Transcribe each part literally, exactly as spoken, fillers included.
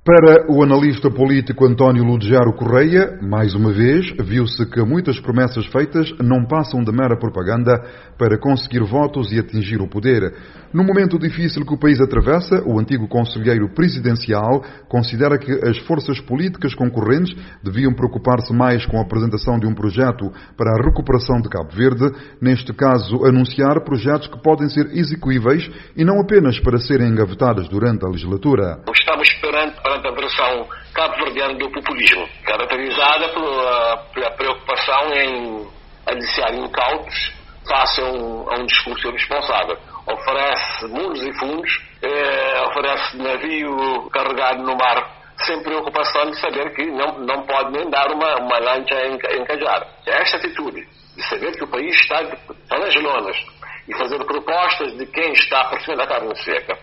Para o analista político António Ludgero Correia, mais uma vez, viu-se que muitas promessas feitas não passam de mera propaganda para conseguir votos e atingir o poder. No momento difícil que o país atravessa, o antigo conselheiro presidencial considera que as forças políticas concorrentes deviam preocupar-se mais com a apresentação de um projeto para a recuperação de Cabo Verde, neste caso anunciar projetos que podem ser execuíveis e não apenas para serem engavetados durante a legislatura. Estamos perante, perante a versão cabo-verdiana do populismo, caracterizada pela, pela preocupação em aliciar incautos face a um, a um discurso irresponsável. Oferece mundos e fundos, eh, oferece navio carregado no mar, sem preocupação de saber que não, não pode nem dar uma, uma lancha encajada. Esta atitude de saber que o país está, está nas lonas e fazer propostas de quem está por cima da carne seca,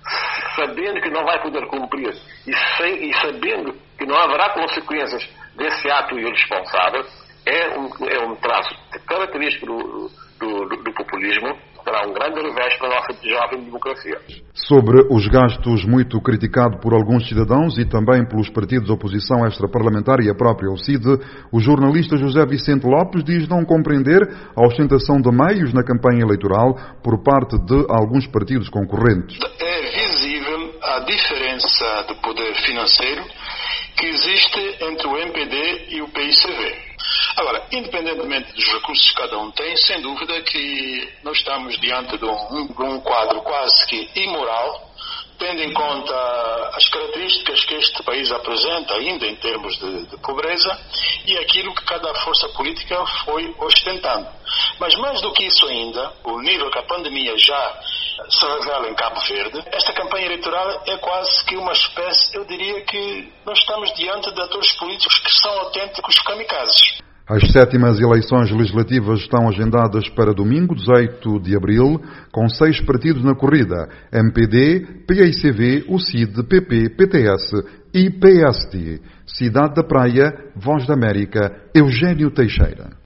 sabendo que não vai poder cumprir e, sem, e sabendo que não haverá consequências desse ato irresponsável, é um, é um traço característico do, do, do, do populismo, será um grande revés para a nossa jovem democracia. Sobre os gastos muito criticado por alguns cidadãos e também pelos partidos de oposição extraparlamentar e a própria O C I D, o jornalista José Vicente Lopes diz não compreender a ostentação de meios na campanha eleitoral por parte de alguns partidos concorrentes. É visível a diferença de poder financeiro que existe entre o M P D e o P I C V. Agora, independentemente dos recursos que cada um tem, sem dúvida que nós estamos diante de um, de um quadro quase que imoral, tendo em conta as características que este país apresenta, ainda em termos de, de pobreza, e aquilo que cada força política foi ostentando. Mas mais do que isso ainda, o nível que a pandemia já se revela em Cabo Verde, esta campanha eleitoral é quase que uma espécie, eu diria que nós estamos diante de atores políticos que são autênticos kamikazes. As sétimas eleições legislativas estão agendadas para domingo, dezoito de abril, com seis partidos na corrida: M P D, P I C V, O C I D, P P, P T S e P S T. Cidade da Praia, Voz da América, Eugênio Teixeira.